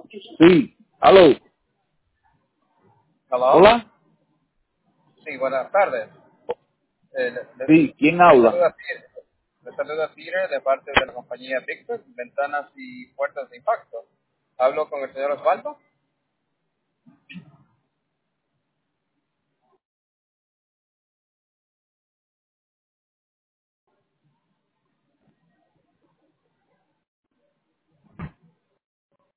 Sí, aló, Hello. hola, Sí, buenas tardes. Eh, le, le- sí, ¿quién le habla? saluda Peter, le saluda Peter de parte de la compañía Victor, Ventanas y Puertas de Impacto. Hablo con el señor Osvaldo.